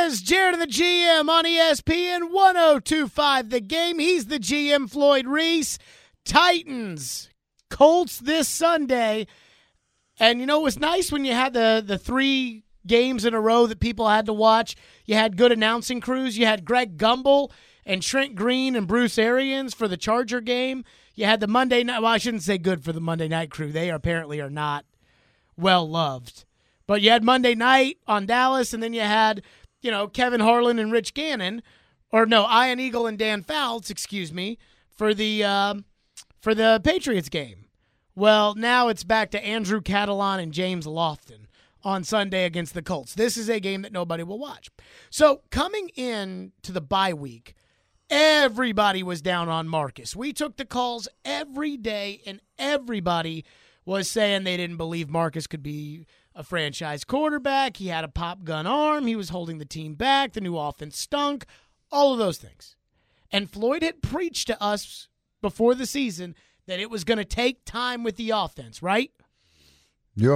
is Jared the GM on ESPN 102.5 The Game. He's the GM, Floyd Reese. Titans, Colts this Sunday. And, you know, it was nice when you had the 3 games in a row that people had to watch. You had good announcing crews. You had Greg Gumbel and Trent Green and Bruce Arians for the Charger game. You had the Monday night. Well, I shouldn't say good for the Monday night crew. They apparently are not well loved. But you had Monday night on Dallas, and then you had, you know, Kevin Harlan and Rich Gannon, or no, Ian Eagle and Dan Fouts, for the Patriots game. Well, now it's back to Andrew Catalan and James Lofton on Sunday against the Colts. This is a game that nobody will watch. So coming in to the bye week, everybody was down on Marcus. We took the calls every day, and everybody was saying they didn't believe Marcus could be a franchise quarterback. He had a pop gun arm. He was holding the team back. The new offense stunk. All of those things. And Floyd had preached to us before the season that it was going to take time with the offense, right? Yeah.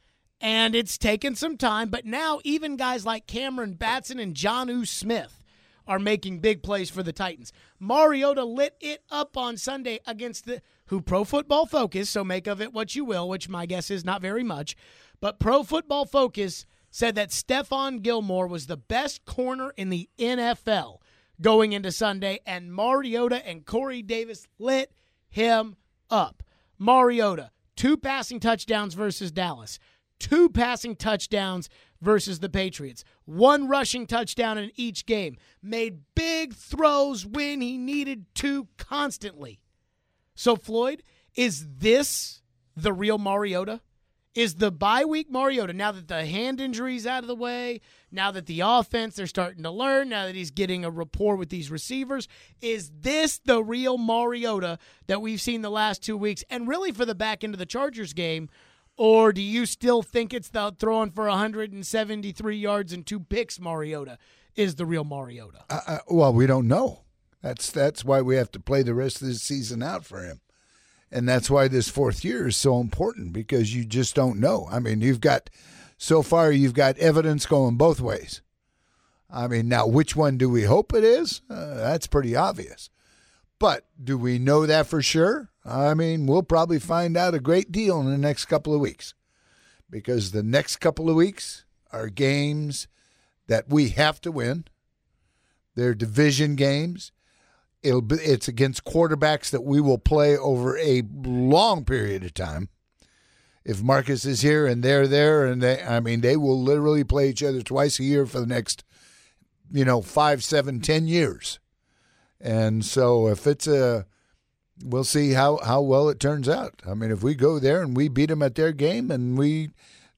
And it's taken some time, but now even guys like Cameron Batson and Jonnu Smith are making big plays for the Titans. Mariota lit it up on Sunday against who Pro Football Focus, so make of it what you will, which my guess is not very much, but Pro Football Focus said that Stephon Gilmore was the best corner in the NFL going into Sunday, and Mariota and Corey Davis lit him up. Mariota, 2 passing touchdowns versus Dallas, 2 passing touchdowns versus the Patriots, 1 rushing touchdown in each game, made big throws when he needed to constantly. So, Floyd, is this the real Mariota? Is the bye week Mariota, now that the hand injury's out of the way, now that the offense they're starting to learn, now that he's getting a rapport with these receivers, is this the real Mariota that we've seen the last 2 weeks and really for the back end of the Chargers game? Or do you still think it's the throwing for 173 yards and 2 picks Mariota is the real Mariota? Well, we don't know. That's why we have to play the rest of the season out for him. And that's why this 4th year is so important, because you just don't know. I mean, so far you've got evidence going both ways. I mean, now which one do we hope it is? That's pretty obvious. But do we know that for sure? I mean, we'll probably find out a great deal in the next couple of weeks, because the next couple of weeks are games that we have to win. They're division games. It's against quarterbacks that we will play over a long period of time. If Marcus is here and they're there, and they will literally play each other twice a year for the next, 5, 7, 10 years. And so if we'll see how well it turns out. I mean, if we go there and we beat them at their game, and we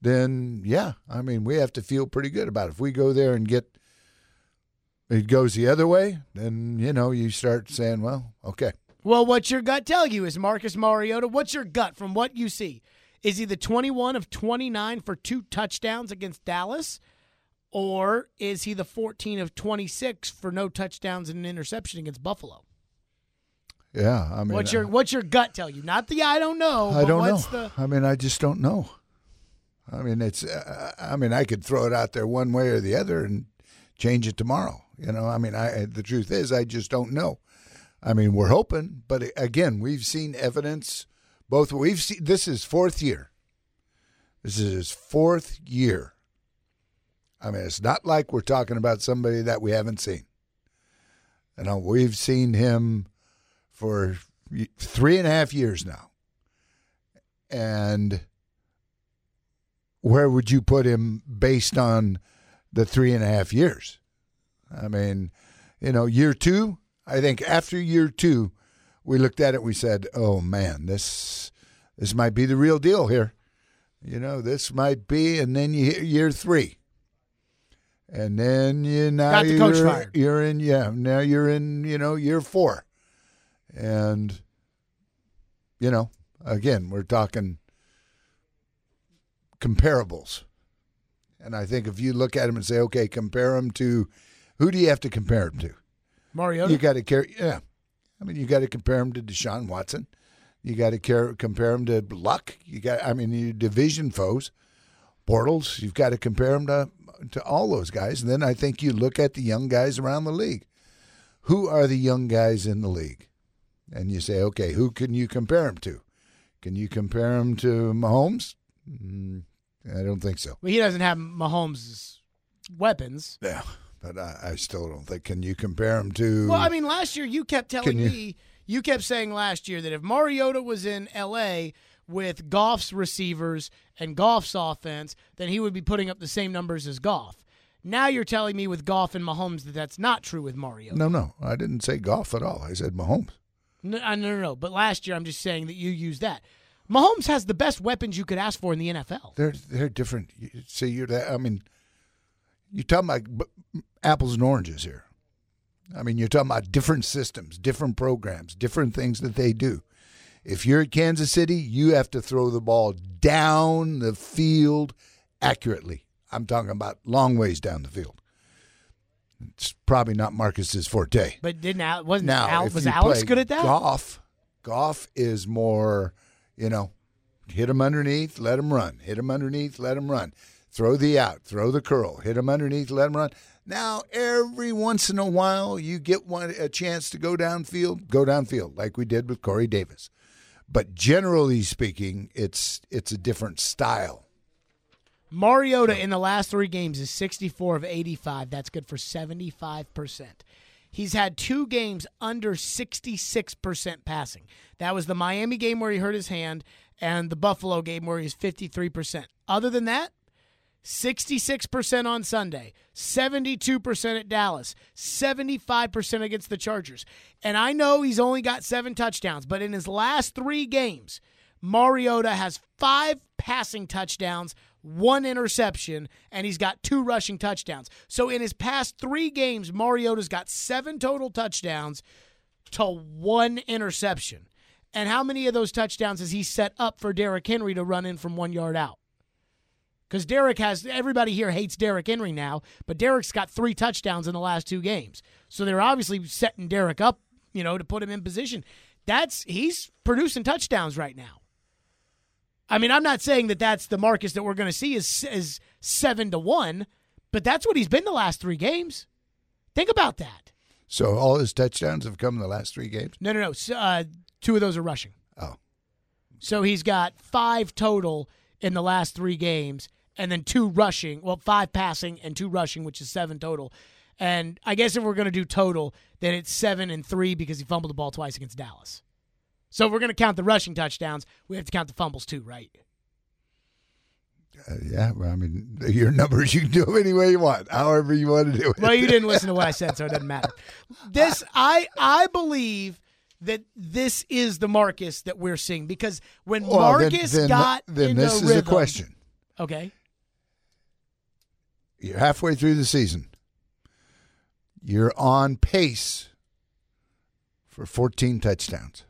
have to feel pretty good about it. If we go there and it goes the other way, then, you start saying, well, okay. Well, what's your gut tell you? Is Marcus Mariota, what's your gut from what you see? Is he the 21 of 29 for 2 touchdowns against Dallas? Or is he the 14 of 26 for no touchdowns and an interception against Buffalo? Yeah, I mean. What's your gut tell you? Not the I don't know. I don't know. I just don't know. I mean, I could throw it out there one way or the other and change it tomorrow. The truth is, I just don't know. I mean, we're hoping, but again, we've seen evidence. This is 4th year. This is his 4th year. I mean, it's not like we're talking about somebody that we haven't seen. We've seen him for 3.5 years now. And where would you put him based on the 3.5 years? I mean, year 2, I think after year 2, we looked at it, we said, oh, man, this might be the real deal here. This might be, and then you hit year 3. And then got the coach fired. Now you're in, year 4. And, again, we're talking comparables. And I think if you look at him and say, okay, compare him to, who do you have to compare him to? Mariota. You got to you got to compare him to Deshaun Watson. You got to compare him to Luck. Your division foes. Bortles, you've got to compare him to all those guys. And then I think you look at the young guys around the league. Who are the young guys in the league? And you say, okay, who can you compare him to? Can you compare him to Mahomes? I don't think so. Well, he doesn't have Mahomes' weapons. Yeah, but I still don't think. Can you compare him to? Well, I mean, last year you kept telling me, you kept saying last year that if Mariota was in L.A. with Goff's receivers and Goff's offense, then he would be putting up the same numbers as Goff. Now you're telling me with Goff and Mahomes that that's not true with Mariota. No, I didn't say Goff at all. I said Mahomes. No. But last year I'm just saying that you used that. Mahomes has the best weapons you could ask for in the NFL. They're different. See, you're talking about apples and oranges here. I mean, you're talking about different systems, different programs, different things that they do. If you're at Kansas City, you have to throw the ball down the field accurately. I'm talking about long ways down the field. It's probably not Marcus's forte. But was Alex good at that? Goff is more, hit him underneath, let him run. Hit him underneath, let him run. Throw the out, throw the curl. Hit him underneath, let him run. Now, every once in a while, you get a chance to go downfield, like we did with Corey Davis. But generally speaking, it's a different style. Mariota in the last 3 games is 64 of 85. That's good for 75%. He's had 2 games under 66% passing. That was the Miami game where he hurt his hand and the Buffalo game where he's 53%. Other than that, 66% on Sunday, 72% at Dallas, 75% against the Chargers. And I know he's only got 7 touchdowns, but in his last 3 games, Mariota has 5 passing touchdowns, 1 interception, and he's got 2 rushing touchdowns. So in his past 3 games, Mariota's got 7 total touchdowns to 1 interception. And how many of those touchdowns has he set up for Derrick Henry to run in from 1 yard out? Because everybody here hates Derrick Henry now, but Derrick's got 3 touchdowns in the last 2 games. So they're obviously setting Derrick up, to put him in position. He's producing touchdowns right now. I mean, I'm not saying that that's the Marcus that we're going to see is 7-1, but that's what he's been the last 3 games. Think about that. So all his touchdowns have come in the last 3 games? No. 2 of those are rushing. Oh. So he's got 5 total in the last 3 games, and then 2 rushing. Well, 5 passing and 2 rushing, which is 7 total. And I guess if we're going to do total, then it's 7 and 3 because he fumbled the ball twice against Dallas. So if we're going to count the rushing touchdowns, we have to count the fumbles too, right? Yeah, well, I mean, your numbers, you can do them any way you want, however you want to do it. Well, you didn't listen to what I said, so it doesn't matter. I believe that this is the Marcus that we're seeing because when Marcus got in the rhythm. Then this is the question. Okay. You're halfway through the season. You're on pace for 14 touchdowns.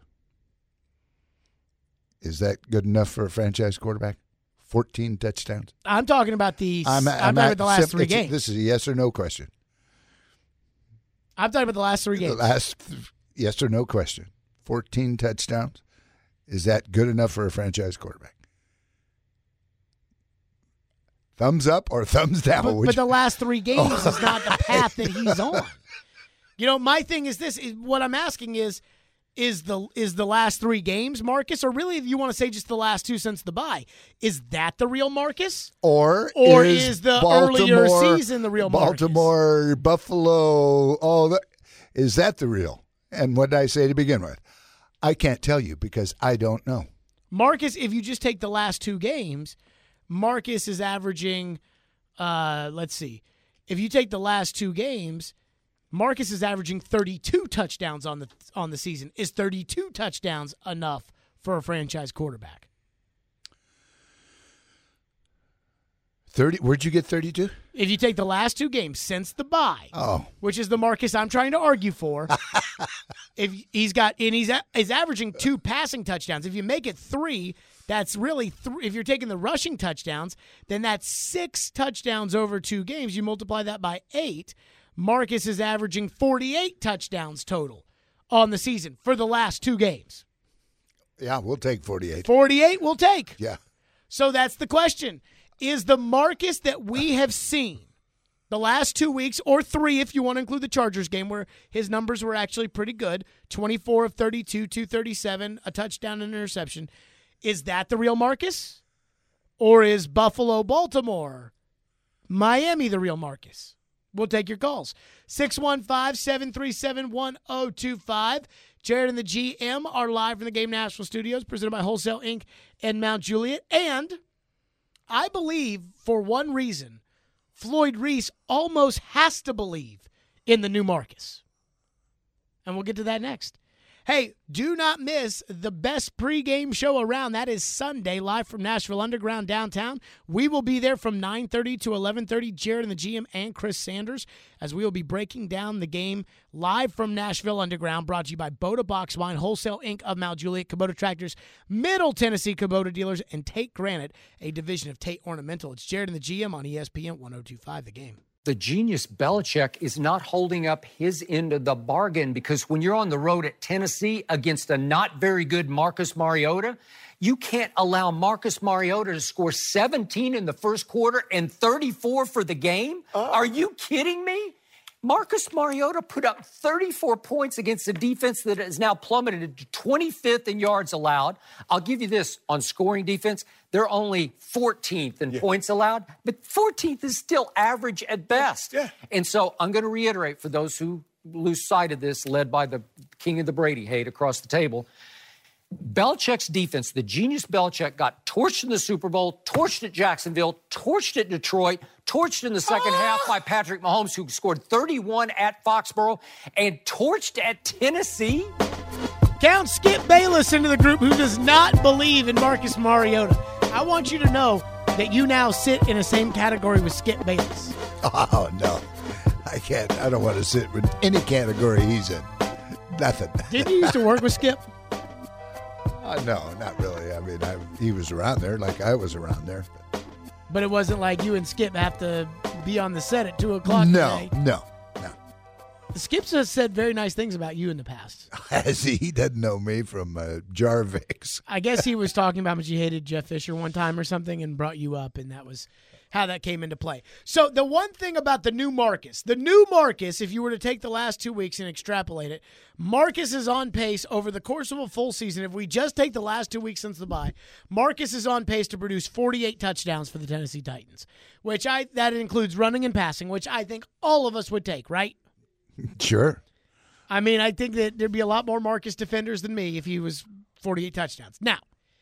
Is that good enough for a franchise quarterback? 14 touchdowns? I'm talking about the last 3 games. This is a yes or no question. I'm talking about the last 3 games. The last yes or no question. 14 touchdowns. Is that good enough for a franchise quarterback? Thumbs up or thumbs down? But the last 3 games is not the path that he's on. My thing is this. What I'm asking is the last 3 games Marcus, or really if you want to say just the last 2 since the bye, is that the real Marcus? Or is the earlier season the real Marcus? Baltimore, Buffalo, is that the real? And what did I say to begin with? I can't tell you because I don't know. Marcus, if you just take the last 2 games, Marcus is averaging, let's see. If you take the last 2 games, Marcus is averaging 32 touchdowns on the season. Is 32 touchdowns enough for a franchise quarterback? 30. Where'd you get 32? If you take the last 2 games since the bye, which is the Marcus I'm trying to argue for, if he's averaging 2 passing touchdowns. If you make it 3, that's really 3. If you're taking the rushing touchdowns, then that's 6 touchdowns over 2 games. You multiply that by 8. Marcus is averaging 48 touchdowns total on the season for the last 2 games. Yeah, we'll take 48. 48 we'll take. Yeah. So that's the question. is the Marcus that we have seen the last 2 weeks, or 3 if you want to include the Chargers game where his numbers were actually pretty good, 24 of 32, 237, a touchdown and an interception. Is that the real Marcus? Or is Buffalo, Baltimore, Miami the real Marcus? We'll take your calls. 615-737-1025. Jared and the GM are live from the Game National Studios, presented by Wholesale Inc. and Mount Juliet. And I believe, for one reason, Floyd Reese almost has to believe in the new Marcus. And we'll get to that next. Hey, do not miss the best pregame show around. That is Sunday, live from Nashville Underground downtown. We will be there from 9:30 to 11:30. Jared and the GM and Chris Sanders, as we will be breaking down the game live from Nashville Underground, brought to you by Boda Box Wine, Wholesale Inc. of Mount Juliet, Kubota Tractors, Middle Tennessee Kubota Dealers, and Tate Granite, a division of Tate Ornamental. It's Jared and the GM on ESPN 1025 The Game. The genius Belichick is not holding up his end of the bargain, because when you're on the road at Tennessee against a not very good Marcus Mariota, you can't allow Marcus Mariota to score 17 in the first quarter and 34 for the game. Are you kidding me? Marcus Mariota put up 34 points against a defense that has now plummeted to 25th in yards allowed. I'll give you this, on scoring defense, they're only 14th in points allowed, but 14th is still average at best. Yeah. And so I'm going to reiterate for those who lose sight of this, led by the king of the Brady hate across the table, Belichick's defense, the genius Belichick, got torched in the Super Bowl, torched at Jacksonville, torched at Detroit, torched in the second half by Patrick Mahomes, who scored 31 at Foxborough, and torched at Tennessee. Count Skip Bayless into the group, who does not believe in Marcus Mariota. I want you to know that you now sit in the same category with Skip Bayless. Oh, no. I can't. I don't want to sit with any category he's in. Nothing. Did you used to work with Skip? No, not really. I mean, he was around there like I was around there. But it wasn't like you and Skip have to be on the set at 2 o'clock No. Skip's has said very nice things about you in the past. Has he? He doesn't know me from Jarvix. I guess he was talking about how much he hated Jeff Fisher one time or something and brought you up, and that was how that came into play. So the one thing about the new Marcus, if you were to take the last 2 weeks and extrapolate it, Marcus is on pace over the course of a full season. If we just take the last 2 weeks since the bye, Marcus is on pace to produce 48 touchdowns for the Tennessee Titans, that includes running and passing, which I think all of us would take, right? Sure. I mean, I think that there'd be a lot more Marcus defenders than me if he was 48 touchdowns. Now,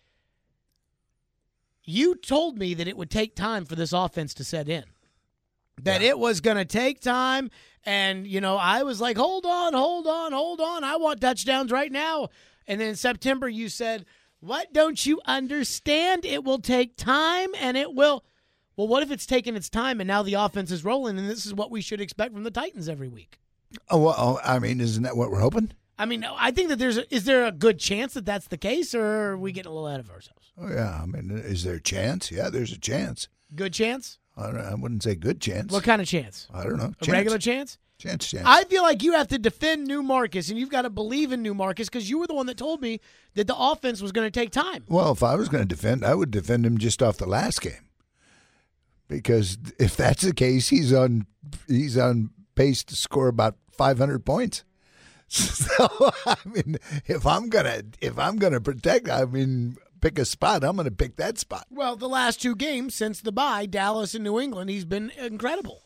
you told me that it would take time for this offense to set in, that it was going to take time. And, I was like, hold on. I want touchdowns right now. And then in September, you said, what don't you understand? It will take time, and it will. Well, what if it's taken its time and now the offense is rolling, and this is what we should expect from the Titans every week? Oh, well, I mean, isn't that what we're hoping? I mean, I think that is there a good chance that that's the case, or are we getting a little ahead of ourselves? Oh, yeah. I mean, is there a chance? Yeah, there's a chance. Good chance? I wouldn't say good chance. What kind of chance? I don't know. A regular chance? Chance. I feel like you have to defend new Marcus, and you've got to believe in new Marcus, because you were the one that told me that the offense was going to take time. Well, if I was going to defend, I would defend him just off the last game. Because if that's the case, he's on pace to score about 500 points. So I mean, if I'm gonna protect, pick a spot, I'm gonna pick that spot. Well, the last 2 games since the bye, Dallas and New England, he's been incredible.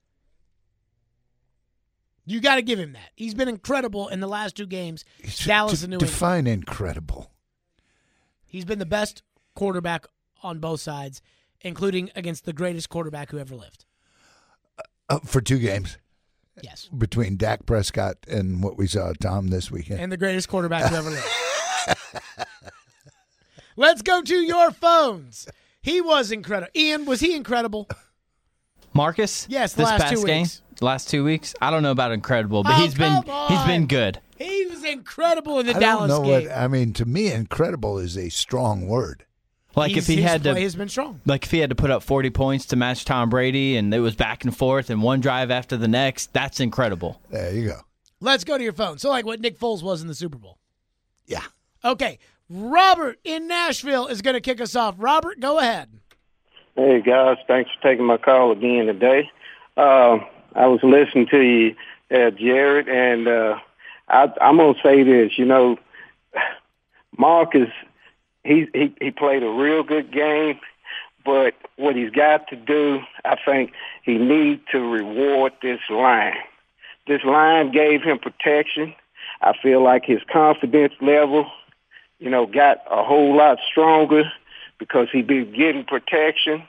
You got to give him that. He's been incredible in the last 2 games. Dallas and New England. Define incredible. He's been the best quarterback on both sides, including against the greatest quarterback who ever lived. For 2 games. Yes. Between Dak Prescott and what we saw Tom this weekend. And the greatest quarterback who ever lived. Let's go to your phones. He was incredible. Ian, was he incredible? Marcus? Yes, this last past 2 game, weeks. Last 2 weeks? I don't know about incredible, but he's been good. He was incredible in the Dallas game. To me, incredible is a strong word. Like his play has been strong. Like if he had to put up 40 points to match Tom Brady and it was back and forth and one drive after the next, that's incredible. There you go. Let's go to your phone. So like what Nick Foles was in the Super Bowl. Yeah. Okay. Robert in Nashville is going to kick us off. Robert, go ahead. Hey, guys. Thanks for taking my call again today. I was listening to you, Jared, and I'm going to say this. You know, Marcus, he played a real good game, but what he's got to do, I think he needs to reward this line. This line gave him protection. I feel like his confidence level, you know, got a whole lot stronger because he been getting protection.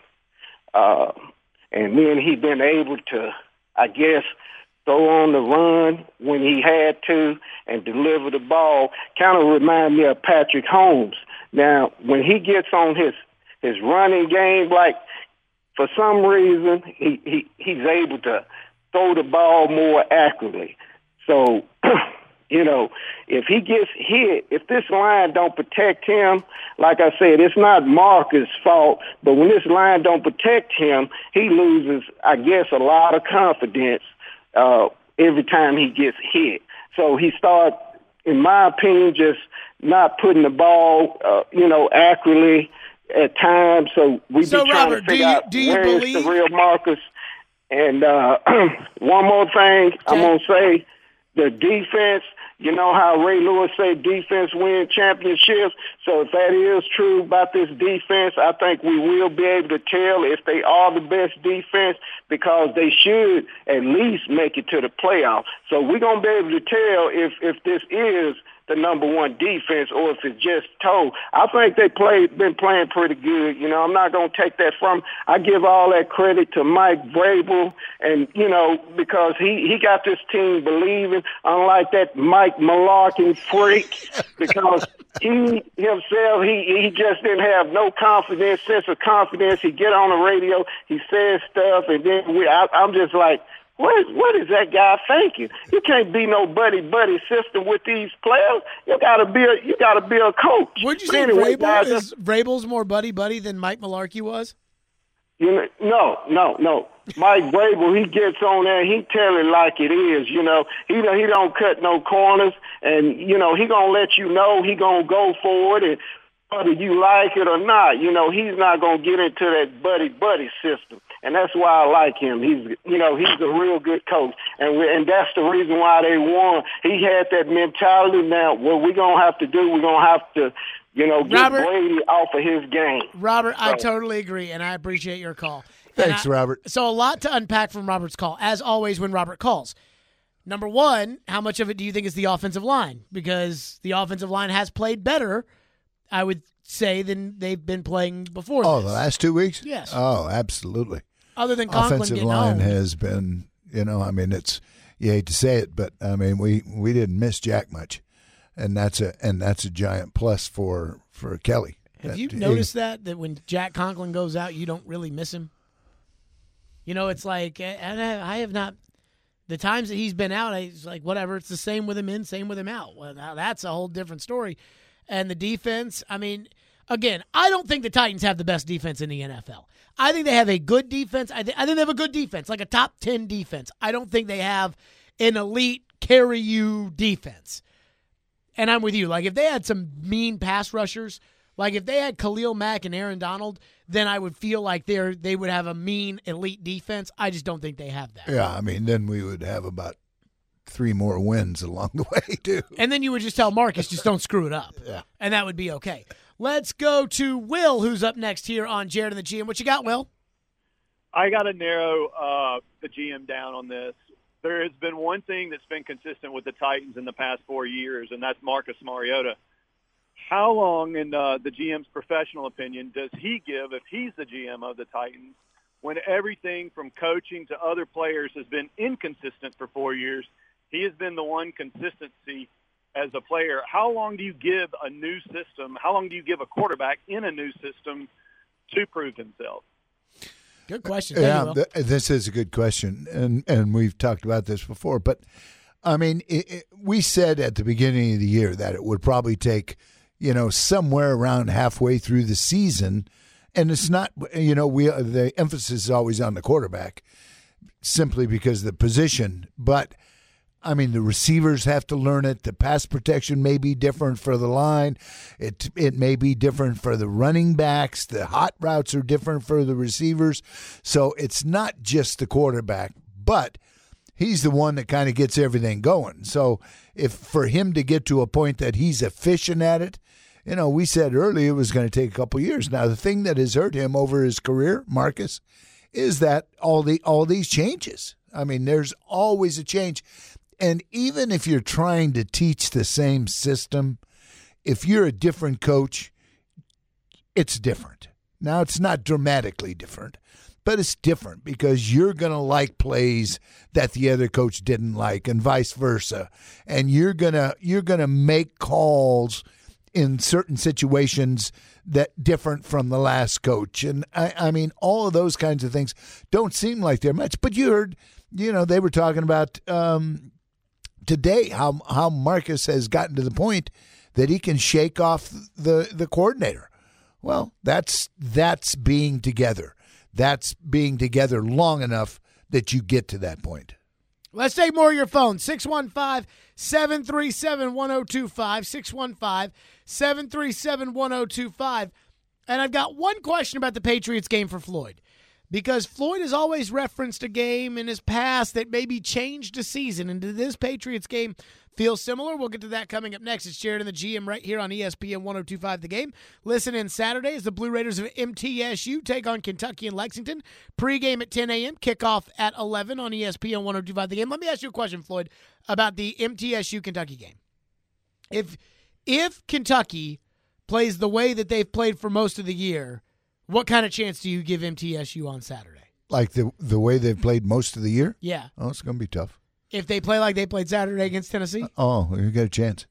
And then he been able to, I guess, throw on the run when he had to and deliver the ball. Kind of remind me of Patrick Holmes. Now, when he gets on his running game, like for some reason he's able to throw the ball more accurately. So, you know, if he gets hit, if this line don't protect him, like I said, it's not Marcus' fault, but when this line don't protect him, he loses, I guess, a lot of confidence every time he gets hit. So he starts, in my opinion, just not putting the ball, accurately at times. So we be trying Robert, to figure out where's the real Marcus. And one more thing, okay. I'm going to say, the defense, you know how Ray Lewis said defense win championships. So if that is true about this defense, I think we will be able to tell if they are the best defense because they should at least make it to the playoffs. So we're going to be able to tell if this is the number one defense or if it's just toe. I think been playing pretty good. You know, I'm not going to take that from. I give all that credit to Mike Vrabel, and you know, because he got this team believing, unlike that Mike Malarkey freak, because he himself he just didn't have no sense of confidence. He get on the radio, he says stuff, and then I'm just like, What is that guy thinking? You can't be no buddy system with these players. You gotta be a coach. Would you say anyway, Vrabel's more buddy than Mike Malarkey was? You know, no. Mike Vrabel, he gets on there, he tell it like it is. You know, he don't cut no corners, and you know he gonna let you know he gonna go for it, and whether you like it or not, you know he's not gonna get into that buddy system. And that's why I like him. He's a real good coach, and that's the reason why they won. He had that mentality. Now, what we're gonna have to do, we're gonna have to, get Brady off of his game. Robert, I totally agree, and I appreciate your call. Thanks, Robert. So a lot to unpack from Robert's call, as always when Robert calls. Number one, how much of it do you think is the offensive line? Because the offensive line has played better, I would say, than they've been playing before. Oh, the last 2 weeks? Yes. Oh, absolutely. Other than Conklin offensive getting line owned. has been, it's, you hate to say it, but I mean we didn't miss Jack much, and that's a giant plus for Kelly. Have you noticed that when Jack Conklin goes out, you don't really miss him? You know, it's like, and I have not. The times that he's been out, it's like whatever. It's the same with him in, same with him out. Well, now that's a whole different story. And the defense, I mean, again, I don't think the Titans have the best defense in the NFL. I think they have a good defense. I think they have a good defense, like a top 10 defense. I don't think they have an elite carry-you defense. And I'm with you. Like, if they had some mean pass rushers, like if they had Khalil Mack and Aaron Donald, then I would feel like they would have a mean elite defense. I just don't think they have that. Yeah, I mean, then we would have about 3 more wins along the way, too. And then you would just tell Marcus, just don't screw it up. Yeah. And that would be okay. Let's go to Will, who's up next here on Jared and the GM. What you got, Will? I got to narrow the GM down on this. There has been one thing that's been consistent with the Titans in the past 4 years, and that's Marcus Mariota. How long, in the GM's professional opinion, does he give if he's the GM of the Titans when everything from coaching to other players has been inconsistent for 4 years? He has been the one consistency as a player. How long do you give a new system? How long do you give a quarterback in a new system to prove himself? Good question. Thank you, Will. This is a good question, and we've talked about this before. But, I mean, we said at the beginning of the year that it would probably take, somewhere around halfway through the season. And it's not, the emphasis is always on the quarterback simply because of the position. But I mean, the receivers have to learn it. The pass protection may be different for the line. It may be different for the running backs. The hot routes are different for the receivers. So it's not just the quarterback, but he's the one that kind of gets everything going. So if for him to get to a point that he's efficient at it, we said earlier it was going to take a couple years. Now, the thing that has hurt him over his career, Marcus, is that all these changes. I mean, there's always a change. And even if you're trying to teach the same system, if you're a different coach, it's different. Now, it's not dramatically different, but it's different because you're going to like plays that the other coach didn't like and vice versa. And you're going to make calls in certain situations that different from the last coach. And I mean, all of those kinds of things don't seem like they're much, but you heard, they were talking about today how Marcus has gotten to the point that he can shake off the coordinator. Well, that's being together. That's being together long enough that you get to that point. Let's take more of your phone. 615-737-1025. 615-737-1025. And I've got one question about the Patriots game for Floyd. Because Floyd has always referenced a game in his past that maybe changed a season. And did this Patriots game feel similar? We'll get to that coming up next. It's Jared and the GM right here on ESPN 102.5 The Game. Listen in Saturday as the Blue Raiders of MTSU take on Kentucky and Lexington. Pre-game at 10 a.m., kickoff at 11 on ESPN 102.5 The Game. Let me ask you a question, Floyd, about the MTSU-Kentucky game. If Kentucky plays the way that they've played for most of the year, what kind of chance do you give MTSU on Saturday? Like the way they've played most of the year? Yeah. Oh, it's going to be tough. If they play like they played Saturday against Tennessee? You got a chance.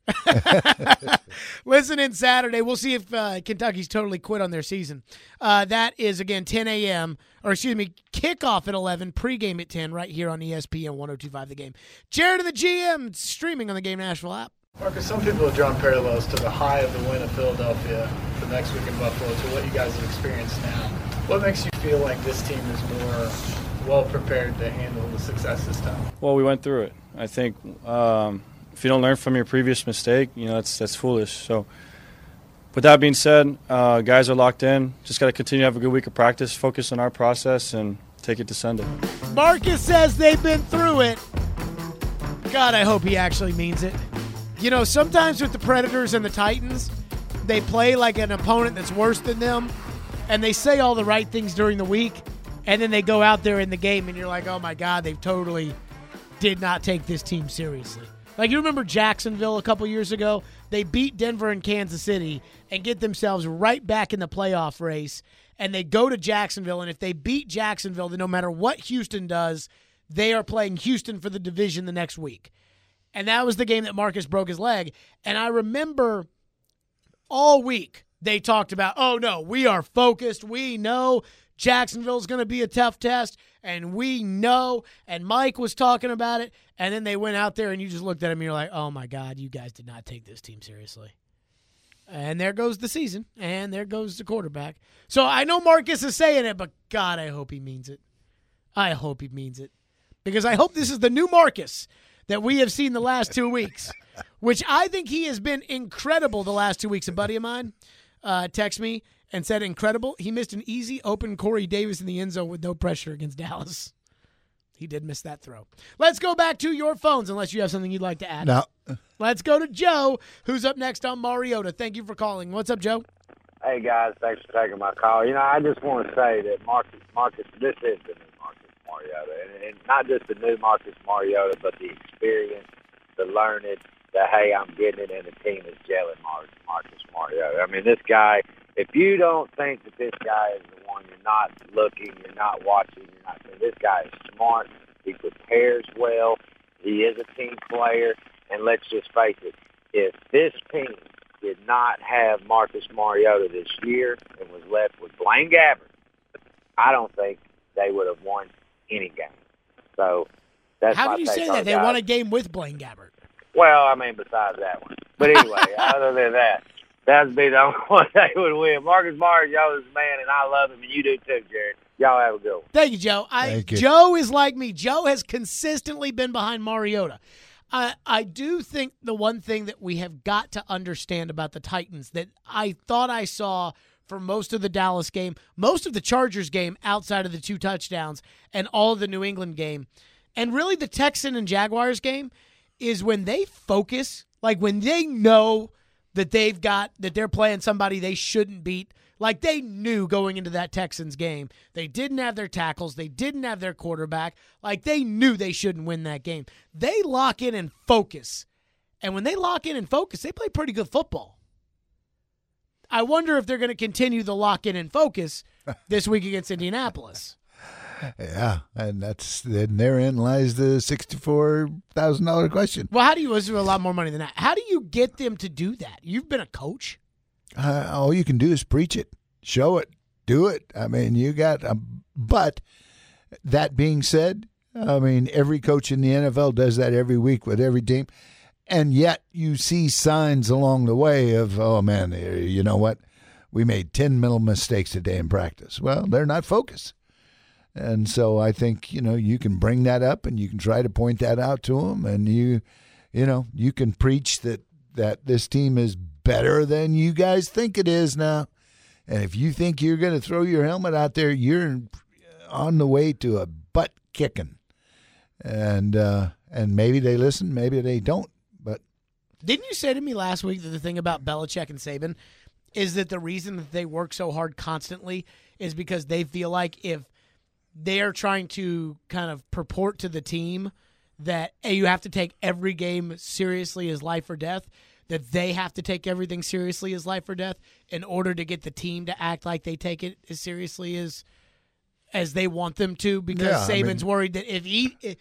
Listen in Saturday. We'll see if Kentucky's totally quit on their season. That is, again, 10 a.m. Kickoff at 11, pregame at 10 right here on ESPN 102.5 The Game. Jared and the GM streaming on the Game Nashville app. Marcus, some people have drawn parallels to the high of the win of Philadelphia the next week in Buffalo to what you guys have experienced now. What makes you feel like this team is more well-prepared to handle the success this time? Well, we went through it. I think if you don't learn from your previous mistake, that's foolish. So with that being said, guys are locked in. Just got to continue to have a good week of practice, focus on our process, and take it to Sunday. Marcus says they've been through it. God, I hope he actually means it. Sometimes with the Predators and the Titans, they play like an opponent that's worse than them, and they say all the right things during the week, and then they go out there in the game, and you're like, oh, my God, they totally did not take this team seriously. Like, you remember Jacksonville a couple years ago? They beat Denver and Kansas City and get themselves right back in the playoff race, and they go to Jacksonville, and if they beat Jacksonville, then no matter what Houston does, they are playing Houston for the division the next week. And that was the game that Marcus broke his leg. And I remember all week they talked about, oh, no, we are focused. We know Jacksonville's going to be a tough test, and we know. And Mike was talking about it. And then they went out there, and you just looked at him, and you're like, oh, my God, you guys did not take this team seriously. And there goes the season, and there goes the quarterback. So I know Marcus is saying it, but, God, I hope he means it. I hope he means it. Because I hope this is the new Marcus that we have seen the last 2 weeks, which I think he has been incredible the last 2 weeks. A buddy of mine texted me and said incredible. He missed an easy open Corey Davis in the end zone with no pressure against Dallas. He did miss that throw. Let's go back to your phones, unless you have something you'd like to add. No. Let's go to Joe, who's up next on Mariota. Thank you for calling. What's up, Joe? Hey, guys. Thanks for taking my call. I just want to say that Marcus, this is the new Marcus Mariota. And not just the new Marcus Mariota, but the experience, the learning, the, hey, I'm getting it, and the team is gelling Marcus Mariota. I mean, this guy, if you don't think that this guy is the one, you're not looking, you're not watching, you're not saying, this guy is smart, he prepares well, he is a team player, and let's just face it, if this team did not have Marcus Mariota this year and was left with Blaine Gabbert, I don't think they would have won any game. So that's how can you say that? They won a game with Blaine Gabbert. Well, I mean, besides that one. But anyway, other than that, that'd be the only one they would win. Marcus Mariota's the man, and I love him, and you do too, Jared. Y'all have a good one. Thank you, Joe. Thank you. Joe is like me. Joe has consistently been behind Mariota. I do think the one thing that we have got to understand about the Titans that I thought I saw for most of the Dallas game, most of the Chargers game outside of the 2 touchdowns, and all of the New England game, and really the Texan and Jaguars game, is when they focus, like when they know that they're playing somebody they shouldn't beat. Like they knew going into that Texans game, they didn't have their tackles, they didn't have their quarterback. Like they knew they shouldn't win that game. They lock in and focus. And when they lock in and focus, they play pretty good football. I wonder if they're going to continue the lock in and focus this week against Indianapolis. Yeah, and therein lies the $64,000 question. Well, how do you lose a lot more money than that? How do you get them to do that? You've been a coach. All you can do is preach it, show it, do it. I mean, but that being said, I mean, every coach in the NFL does that every week with every team. And yet you see signs along the way of, oh, man, you know what? We made 10 little mistakes today in practice. Well, they're not focused. And so I think, you can bring that up and you can try to point that out to them. And you can preach that this team is better than you guys think it is now. And if you think you're going to throw your helmet out there, you're on the way to a butt kicking. And maybe they listen, maybe they don't. But didn't you say to me last week that the thing about Belichick and Saban is that the reason that they work so hard constantly is because they feel like if they're trying to kind of purport to the team that you have to take every game seriously as life or death, that they have to take everything seriously as life or death in order to get the team to act like they take it as seriously as they want them to, because Saban's worried that if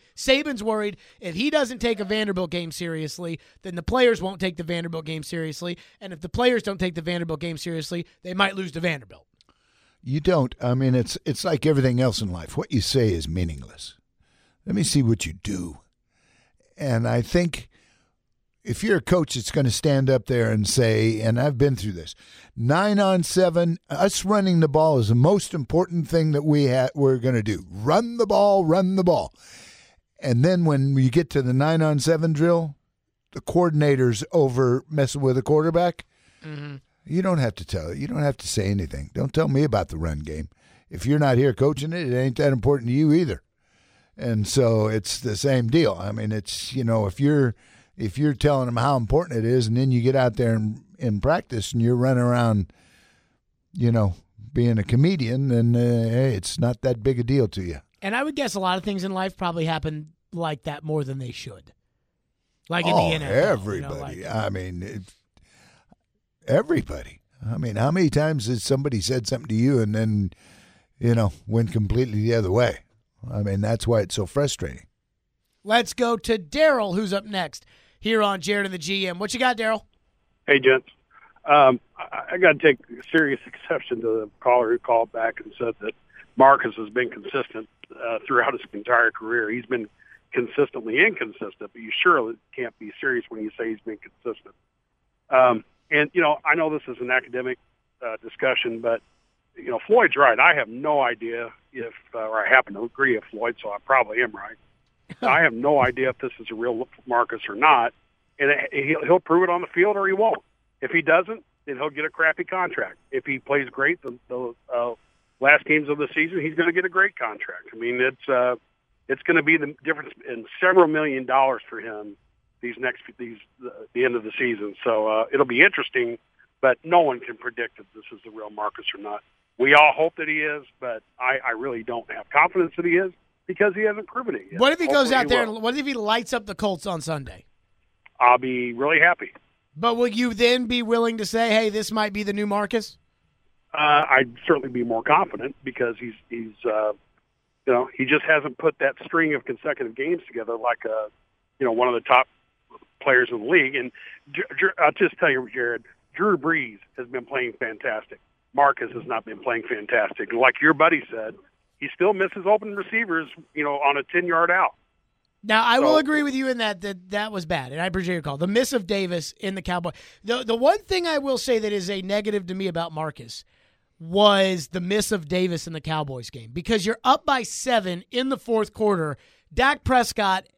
he doesn't take a Vanderbilt game seriously, then the players won't take the Vanderbilt game seriously, and if the players don't take the Vanderbilt game seriously, they might lose to Vanderbilt. You don't. I mean, it's like everything else in life. What you say is meaningless. Let me see what you do. And I think if you're a coach that's going to stand up there and say, and I've been through this, 9-on-7, us running the ball is the most important thing that we're going to do. Run the ball, run the ball. And then when you get to the 9-on-7 drill, the coordinator's over messing with the quarterback. Mm-hmm. You don't have to tell it. You don't have to say anything. Don't tell me about the run game. If you're not here coaching it, it ain't that important to you either. And so it's the same deal. I mean, it's, if you're telling them how important it is, and then you get out there in practice and you're running around, being a comedian, then hey, it's not that big a deal to you. And I would guess a lot of things in life probably happen like that more than they should. Like in the NFL. Everybody. I mean, everybody. I mean, how many times has somebody said something to you and then, went completely the other way? I mean, that's why it's so frustrating. Let's go to Daryl, who's up next here on Jared and the GM. What you got, Daryl? Hey, gents. I got to take serious exception to the caller who called back and said that Marcus has been consistent throughout his entire career. He's been consistently inconsistent, but you surely can't be serious when you say he's been consistent. And, I know this is an academic discussion, but, Floyd's right. I have no idea or I happen to agree with Floyd, so I probably am right. I have no idea if this is a real Marcus or not, and he'll prove it on the field or he won't. If he doesn't, then he'll get a crappy contract. If he plays great the last games of the season, he's going to get a great contract. I mean, it's going to be the difference in several $1 million for him the end of the season. So it'll be interesting, but no one can predict if this is the real Marcus or not. We all hope that he is, but I really don't have confidence that he is because he hasn't proven it yet. What if he goes out there and what if he lights up the Colts on Sunday? I'll be really happy. But will you then be willing to say, hey, this might be the new Marcus? I'd certainly be more confident because he's he just hasn't put that string of consecutive games together like one of the top players in the league. And I'll just tell you, Jared, Drew Brees has been playing fantastic. Marcus has not been playing fantastic. Like your buddy said, he still misses open receivers, on a 10-yard out. Now, I will agree with you in that was bad, and I appreciate your call. The miss of Davis in the Cowboy. The one thing I will say that is a negative to me about Marcus was the miss of Davis in the Cowboys game because you're up by 7 in the fourth quarter. Dak Prescott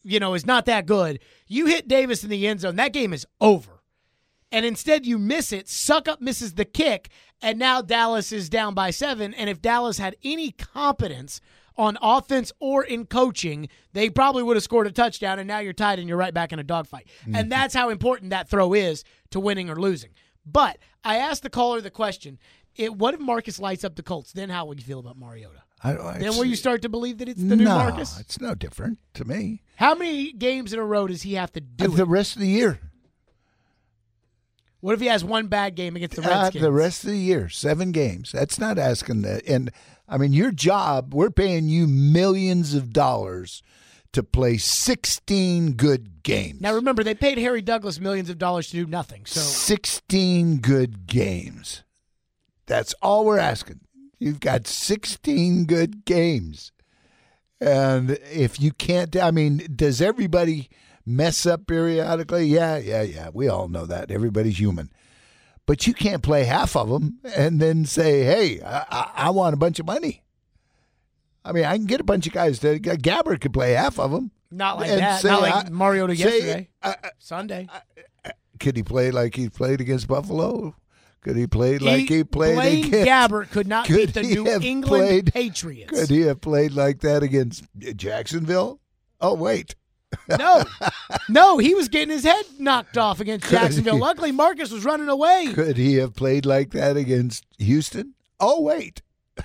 is not that good. You hit Davis in the end zone, that game is over. And instead you miss it. Suckup misses the kick, and now Dallas is down by 7. And if Dallas had any competence on offense or in coaching, they probably would have scored a touchdown, and now you're tied and you're right back in a dogfight. Mm-hmm. And that's how important that throw is to winning or losing. But I asked the caller the question, what if Marcus lights up the Colts? Then how would you feel about Mariota? Then will you start to believe that it's the new Marcus? No, it's no different to me. How many games in a row does he have to do the rest of the year? What if he has one bad game against the Redskins? The rest of the year, 7 games. That's not asking that. And, I mean, your job, we're paying you millions of dollars to play 16 good games. Now, remember, they paid Harry Douglas millions of dollars to do nothing. So 16 good games. That's all we're asking. You've got 16 good games. And if you can't, I mean, does everybody mess up periodically? Yeah. We all know that. Everybody's human. But you can't play half of them and then say, hey, I want a bunch of money. I mean, I can get a bunch of guys. Gabbert could play half of them. Not like that. Not like Mariota yesterday. Sunday. Could he play like he played against Buffalo? Could he play like he played against? Blaine Gabbert could not beat the New England Patriots. Could he have played like that against Jacksonville? Oh, wait. No, he was getting his head knocked off against Jacksonville. Luckily, Marcus was running away. Could he have played like that against Houston? Oh, wait.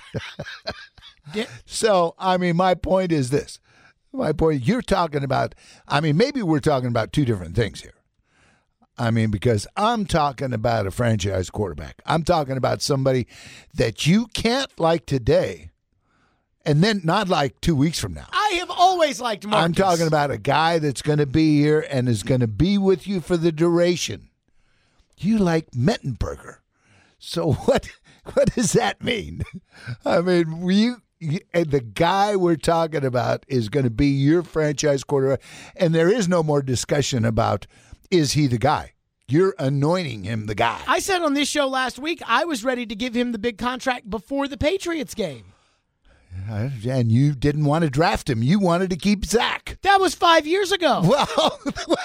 So, I mean, my point is this. You're talking about, I mean, maybe we're talking about two different things here. I mean, because I'm talking about a franchise quarterback. I'm talking about somebody that you can't like today and then not like 2 weeks from now. I have always liked Marcus. I'm talking about a guy that's going to be here and is going to be with you for the duration. You like Mettenberger. So what does that mean? I mean, the guy we're talking about is going to be your franchise quarterback, and there is no more discussion about is he the guy. You're anointing him the guy. I said on this show last week I was ready to give him the big contract before the Patriots game. And you didn't want to draft him. You wanted to keep Zach. That was 5 years ago. Well,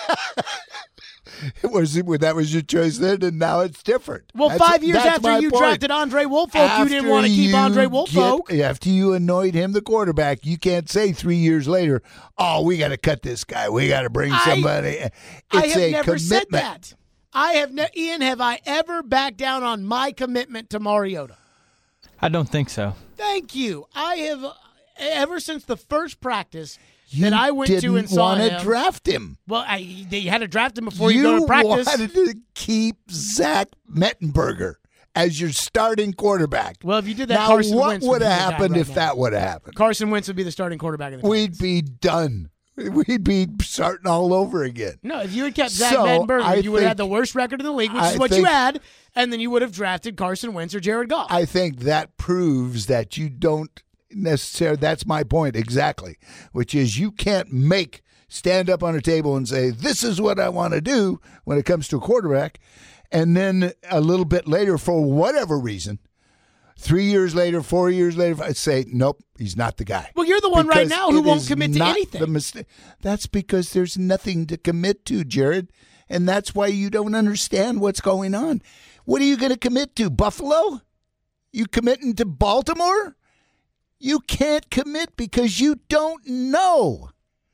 that was your choice then, and now it's different. Well, 5 years after you drafted Andre Woolfolk, you didn't want to keep Andre Woolfolk. After you anoint him the quarterback, you can't say 3 years later, oh, we got to cut this guy. We got to bring somebody. I have never said that. Ian, have I ever backed down on my commitment to Mariota? I don't think so. Thank you. I have, ever since the first practice that I went to and saw him. You didn't want to draft him. Well, you had to draft him before you go to practice. You wanted to keep Zach Mettenberger as your starting quarterback. Well, if you did that, now, Carson Wentz would have happened if that would have happened? Carson Wentz would be the starting quarterback of the We'd be done. We'd be starting all over again. No, if you had kept Zach Mettenberger, you would have had the worst record in the league, which is what you had, and then you would have drafted Carson Wentz or Jared Goff. I think that proves that you don't necessarily, that's my point exactly, which is you can't stand up on a table and say, this is what I want to do when it comes to a quarterback, and then a little bit later, for whatever reason, 3 years later, 4 years later, I say, nope, he's not the guy. Well, you're the one right now who won't commit to anything. That's because there's nothing to commit to, Jared, and that's why you don't understand what's going on. What are you going to commit to, Buffalo? You committing to Baltimore? You can't commit because you don't know.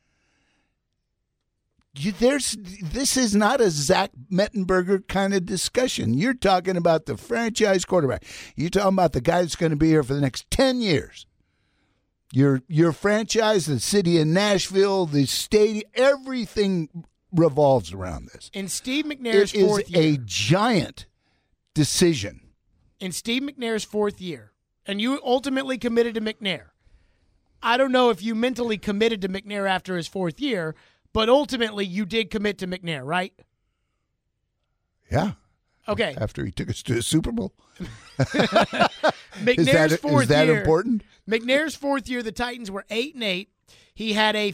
This is not a Zach Mettenberger kind of discussion. You're talking about the franchise quarterback. You're talking about the guy that's going to be here for the next 10 years. Your franchise, the city of Nashville, the stadium, everything revolves around this. In Steve McNair's fourth year. It is a giant decision. In Steve McNair's fourth year, and you ultimately committed to McNair. I don't know if you mentally committed to McNair after his fourth year, but ultimately, you did commit to McNair, right? Yeah. Okay. After he took us to a Super Bowl. McNair's fourth is that year, important? McNair's fourth year, the Titans were 8-8. He had a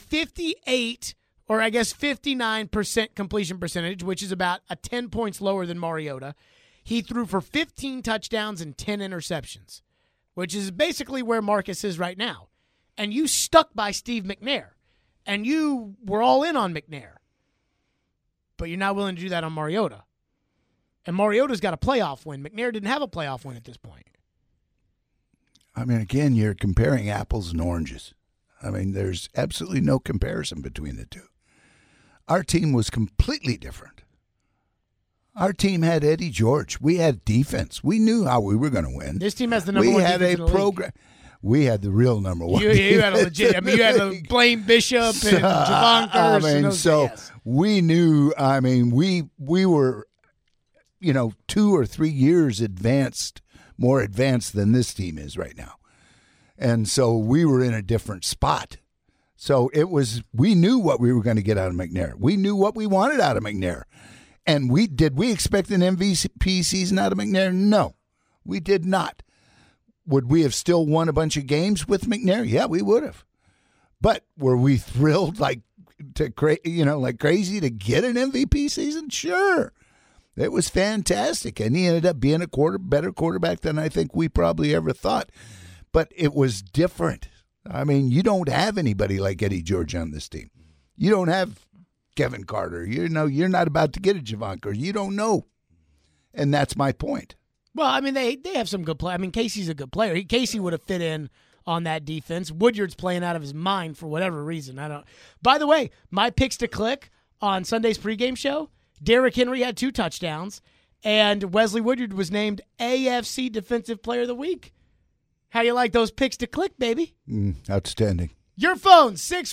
59% completion percentage, which is about 10 points lower than Mariota. He threw for 15 touchdowns and 10 interceptions, which is basically where Marcus is right now. And you stuck by Steve McNair. and you were all in on McNair, but you're not willing to do that on Mariota. And Mariota's got a playoff win. McNair didn't have a playoff win at this point. I mean, again, you're comparing apples and oranges. I mean, there's absolutely no comparison between the two. Our team was completely different. Our team had Eddie George. We had defense. We knew how we were going to win. This team has the number one defense in the program. We had the real number one. You had a legit. I mean, you had a Blaine Bishop and Javon Kearse. We knew. I mean, we were, 2 or 3 years more advanced than this team is right now, and so we were in a different spot. So we knew what we were going to get out of McNair. We knew what we wanted out of McNair. And we expect an MVP season out of McNair? No, we did not. Would we have still won a bunch of games with McNair? Yeah, we would have. But were we thrilled like crazy to get an MVP season? Sure. It was fantastic. And he ended up being a better quarterback than I think we probably ever thought. But it was different. I mean, you don't have anybody like Eddie George on this team. You don't have Kevin Carter. You're not about to get a Javon Kearse. You don't know. And that's my point. Well, I mean, they have some good play. I mean, Casey's a good player. Casey would have fit in on that defense. Woodyard's playing out of his mind for whatever reason. By the way, my picks to click on Sunday's pregame show, Derrick Henry had 2 touchdowns, and Wesley Woodyard was named AFC Defensive Player of the Week. How you like those picks to click, baby? Outstanding. Your phone,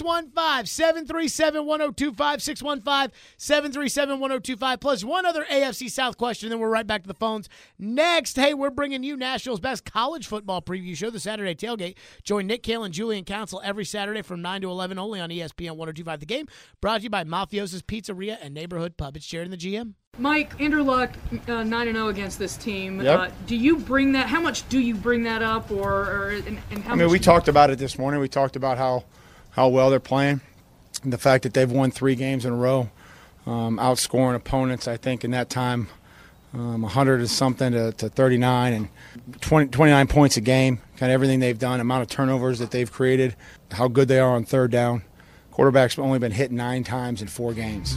615-737-1025, 615-737-1025, plus one other AFC South question, then we're right back to the phones. Next, hey, we're bringing you Nashville's best college football preview show, the Saturday Tailgate. Join Nick Kale and Julian Council every Saturday from 9 to 11 only on ESPN 1025 The Game, brought to you by Mafiosa's Pizzeria and Neighborhood Pub. It's Jared and the GM. Mike, Andrew Luck, 9-0 against this team. Yep. Do you bring that? How much do you bring that up, and how? I mean, we talked about it this morning. We talked about how well they're playing, and the fact that they've won 3 games in a row, outscoring opponents. I think in that time, 100 and something to 39, and 29 points a game. Kind of everything they've done, amount of turnovers that they've created, how good they are on third down. Quarterback's only been hit 9 times in 4 games.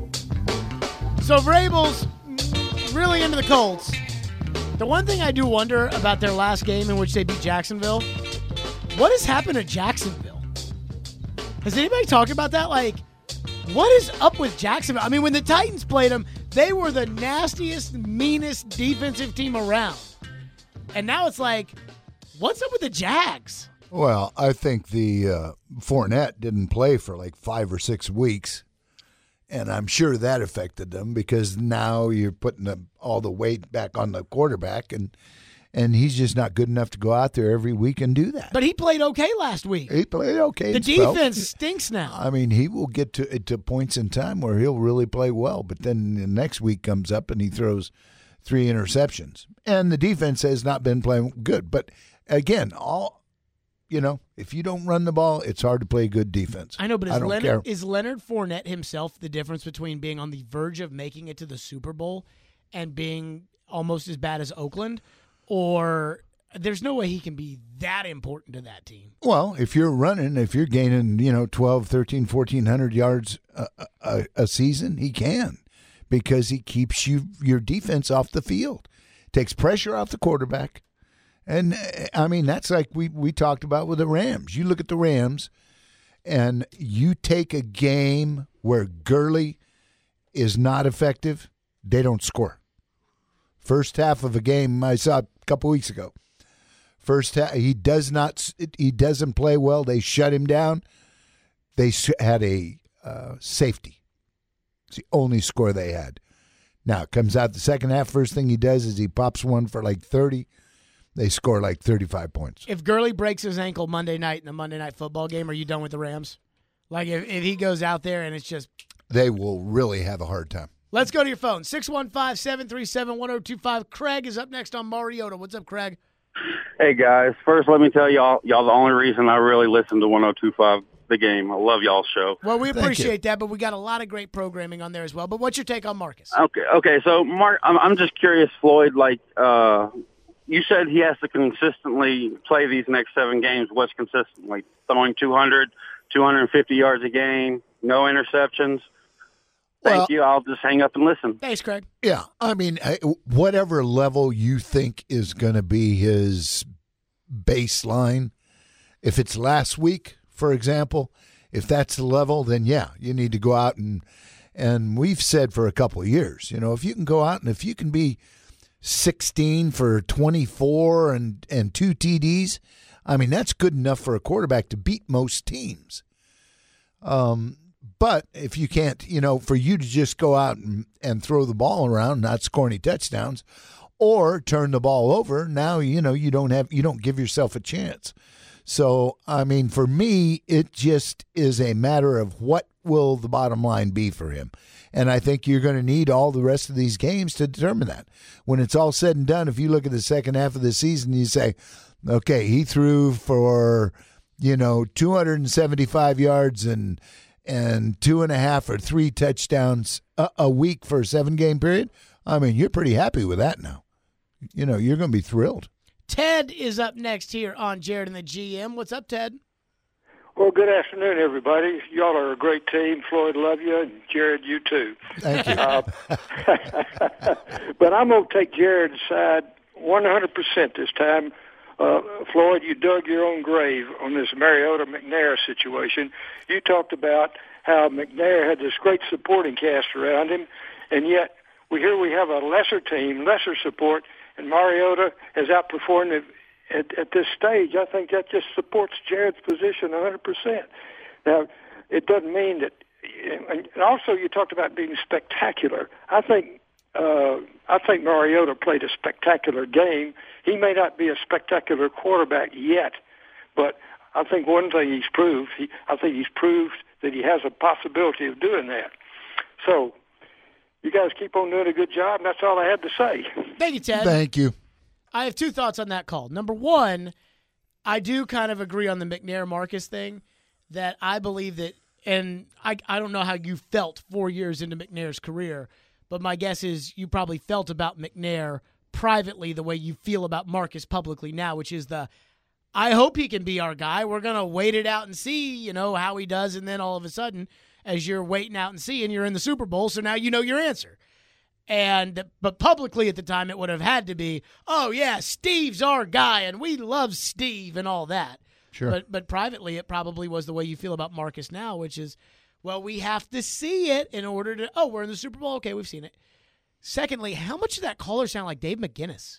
So Vrabel's really into the Colts. The one thing I do wonder about their last game in which they beat Jacksonville, what has happened to Jacksonville? Has anybody talked about that? Like, what is up with Jacksonville? I mean, when the Titans played them, they were the nastiest, meanest defensive team around. And now it's like, what's up with the Jags? Well, I think the Fournette didn't play for like 5 or 6 weeks. And I'm sure that affected them because now you're putting all the weight back on the quarterback, and he's just not good enough to go out there every week and do that. But he played okay last week. He played okay. The defense stinks now. I mean, he will get to points in time where he'll really play well, but then the next week comes up and he throws 3 interceptions. And the defense has not been playing good. But again, if you don't run the ball, it's hard to play good defense. I know, but is Leonard Fournette himself the difference between being on the verge of making it to the Super Bowl and being almost as bad as Oakland? Or there's no way he can be that important to that team. Well, if you're gaining, 12, 13, 1,400 yards a season, he can because he keeps your defense off the field, takes pressure off the quarterback. And, I mean, that's like we talked about with the Rams. You look at the Rams, and you take a game where Gurley is not effective, they don't score. First half of a game I saw a couple weeks ago. First half, he doesn't play well. They shut him down. They had a safety. It's the only score they had. Now, it comes out the second half. First thing he does is he pops one for like 30. They score like 35 points. If Gurley breaks his ankle Monday night in a Monday Night Football game, are you done with the Rams? Like, if he goes out there and it's just... They will really have a hard time. Let's go to your phone. 615-737-1025. Craig is up next on Mariota. What's up, Craig? Hey, guys. First, let me tell y'all the only reason I really listen to 1025 The Game. I love y'all's show. Well, we appreciate that, but we got a lot of great programming on there as well. But what's your take on Marcus? Okay. So, Mark, I'm just curious, Floyd, you said he has to consistently play these next 7 games. What's consistent? Like throwing 200, 250 yards a game, no interceptions. Thank you. I'll just hang up and listen. Thanks, Craig. Yeah, I mean, whatever level you think is going to be his baseline, if it's last week, for example, if that's the level, then yeah, you need to go out and we've said for a couple of years, if you can go out and if you can be 16 for 24 and 2 TDs, I mean, that's good enough for a quarterback to beat most teams. But if you can't, for you to just go out and throw the ball around, not score any touchdowns, or turn the ball over, now you don't give yourself a chance. So, I mean, for me, it just is a matter of what will the bottom line be for him. And I think you're going to need all the rest of these games to determine that. When it's all said and done, if you look at the second half of the season, you say, okay, he threw for, 275 yards and 2.5 or 3 touchdowns a week for a 7-game period. I mean, you're pretty happy with that now. You're going to be thrilled. Ted is up next here on Jared and the GM. What's up, Ted? Well, good afternoon, everybody. Y'all are a great team. Floyd, love you, and Jared, you too. Thank you. But I'm going to take Jared's side 100% this time. Floyd, you dug your own grave on this Mariota-McNair situation. You talked about how McNair had this great supporting cast around him, and yet we have a lesser team, lesser support, and Mariota has outperformed him at this stage. I think that just supports Jared's position 100%. Now, it doesn't mean that. And also, you talked about being spectacular. I think Mariota played a spectacular game. He may not be a spectacular quarterback yet, but I think one thing he's proved. I think he's proved that he has a possibility of doing that. So, you guys keep on doing a good job, and that's all I had to say. Thank you, Ted. Thank you. I have 2 thoughts on that call. Number one, I do kind of agree on the McNair-Marcus thing, that I believe that, and I don't know how you felt 4 years into McNair's career, but my guess is you probably felt about McNair privately the way you feel about Marcus publicly now, which is I hope he can be our guy. We're going to wait it out and see, how he does, and then all of a sudden, as you're waiting out and seeing, you're in the Super Bowl, so now you know your answer. But publicly at the time, it would have had to be, oh, yeah, Steve's our guy, and we love Steve and all that. Sure. But privately, it probably was the way you feel about Marcus now, which is, well, we have to see it in order to, we're in the Super Bowl. Okay, we've seen it. Secondly, how much did that caller sound like Dave McGinnis?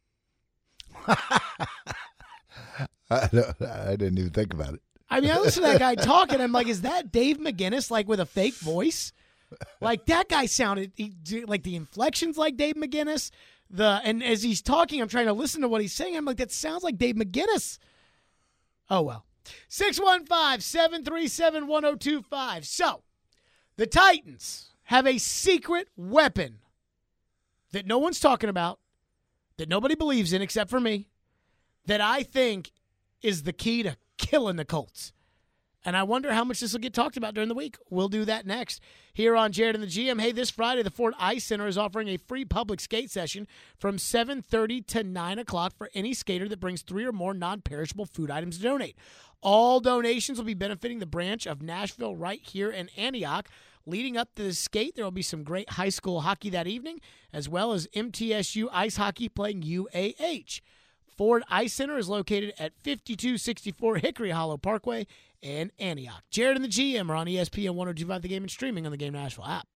I didn't even think about it. I mean, I listen to that guy talk, and I'm like, is that Dave McGinnis, like, with a fake voice? Like, that guy sounded like the inflections like Dave McGinnis. And as he's talking, I'm trying to listen to what he's saying. I'm like, that sounds like Dave McGinnis. Oh, well. 615-737-1025. So, the Titans have a secret weapon that no one's talking about, that nobody believes in except for me, that I think is the key to killing the Colts. And I wonder how much this will get talked about during the week. We'll do that next here on Jared and the GM. Hey, this Friday, the Ford Ice Center is offering a free public skate session from 7:30 to 9 o'clock for any skater that brings 3 or more non-perishable food items to donate. All donations will be benefiting the branch of Nashville right here in Antioch. Leading up to the skate, there will be some great high school hockey that evening, as well as MTSU ice hockey playing UAH. Ford Ice Center is located at 5264 Hickory Hollow Parkway in Antioch. Jared and the GM are on ESPN 102.5 The Game and streaming on the Game Nashville app.